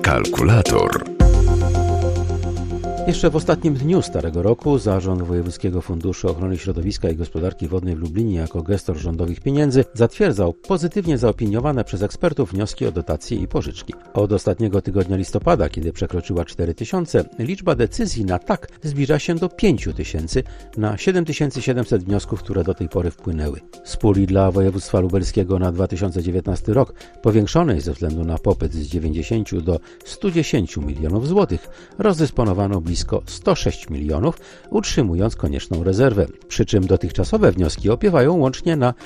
Kalkulator. Jeszcze w ostatnim dniu Starego Roku Zarząd Wojewódzkiego Funduszu Ochrony Środowiska i Gospodarki Wodnej w Lublinie jako gestor rządowych pieniędzy zatwierdzał pozytywnie zaopiniowane przez ekspertów wnioski o dotacje i pożyczki. Od ostatniego tygodnia listopada, kiedy przekroczyła 4000, liczba decyzji na tak zbliża się do 5000 na 7700 wniosków, które do tej pory wpłynęły. Z puli dla województwa lubelskiego na 2019 rok powiększonej ze względu na popyt z 90 do 110 milionów złotych rozdysponowano blisko 106 milionów, utrzymując konieczną rezerwę. Przy czym dotychczasowe wnioski opiewają łącznie na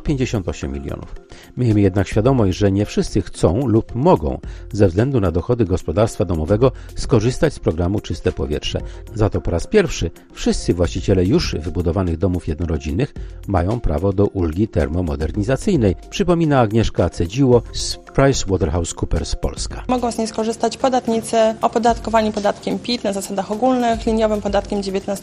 158 milionów. Miejmy jednak świadomość, że nie wszyscy chcą lub mogą ze względu na dochody gospodarstwa domowego skorzystać z programu Czyste Powietrze. Za to po raz pierwszy wszyscy właściciele już wybudowanych domów jednorodzinnych mają prawo do ulgi termomodernizacyjnej, przypomina Agnieszka Cedziło z PricewaterhouseCoopers Polska. Mogą z niej skorzystać podatnicy opodatkowani podatkiem PIT na zasadach ogólnych, liniowym podatkiem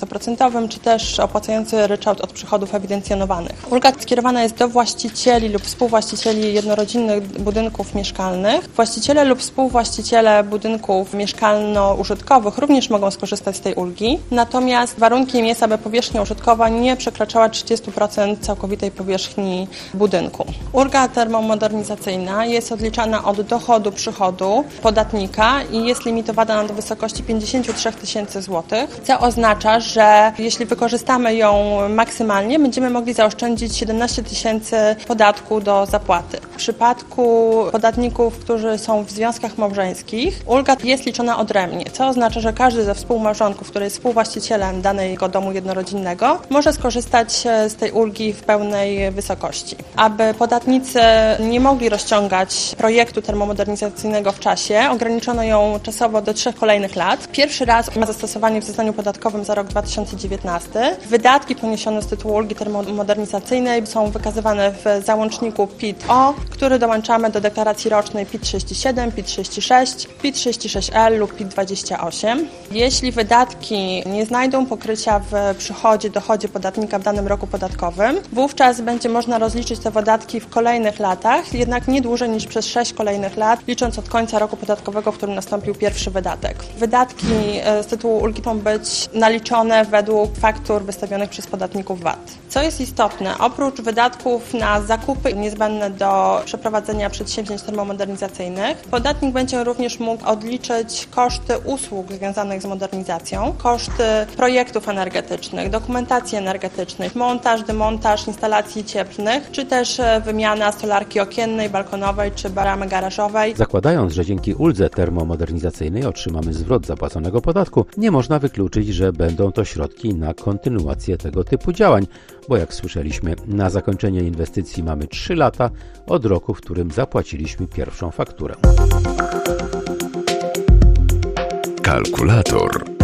19% czy też opłacający ryczałt od przychodów ewidencjonowanych. Ulga skierowana jest do właścicieli lub współwłaścicieli jednorodzinnych budynków mieszkalnych. Właściciele lub współwłaściciele budynków mieszkalno-użytkowych również mogą skorzystać z tej ulgi, natomiast warunkiem jest, aby powierzchnia użytkowa nie przekraczała 30% całkowitej powierzchni budynku. Ulga termomodernizacyjna jest odliczana od dochodu przychodu podatnika i jest limitowana do wysokości 53 tysięcy złotych, co oznacza, że jeśli wykorzystamy ją maksymalnie, będziemy mogli zaoszczędzić 17 tysięcy podatku do zapłaty. W przypadku podatników, którzy są w związkach małżeńskich, ulga jest liczona odrębnie, co oznacza, że każdy ze współmałżonków, który jest współwłaścicielem danego domu jednorodzinnego, może skorzystać z tej ulgi w pełnej wysokości. Aby podatnicy nie mogli rozciągać projektu termomodernizacyjnego w czasie, ograniczono ją czasowo do 3 kolejnych lat. Pierwszy raz ma zastosowanie w zeznaniu podatkowym za rok 2019. Wydatki poniesione z tytułu ulgi termomodernizacyjnej są wykazywane w załączniku PIT-O, który dołączamy do deklaracji rocznej PIT-37, PIT-36, PIT-36L lub PIT-28. Jeśli wydatki nie znajdą pokrycia w dochodzie podatnika w danym roku podatkowym, wówczas będzie można rozliczyć te wydatki w kolejnych latach, jednak nie dłużej niż przez 6 kolejnych lat, licząc od końca roku podatkowego, w którym nastąpił pierwszy wydatek. Wydatki z tytułu ulgi mogą być naliczone według faktur wystawionych przez podatników VAT. Co jest istotne, oprócz wydatków na zakupy niezbędne do przeprowadzenia przedsięwzięć termomodernizacyjnych, podatnik będzie również mógł odliczyć koszty usług związanych z modernizacją, koszty projektów energetycznych, dokumentacji energetycznej, montaż, demontaż instalacji cieplnych, czy też wymiana stolarki okiennej, balkonowej czy bramy garażowej. Zakładając, że dzięki uldze termomodernizacyjnej otrzymamy zwrot zapłaconego podatku, nie można wykluczyć, że będą to środki na kontynuację tego typu działań, bo jak słyszeliśmy, na zakończenie inwestycji mamy 3 lata od roku, w którym zapłaciliśmy pierwszą fakturę. Kalkulator.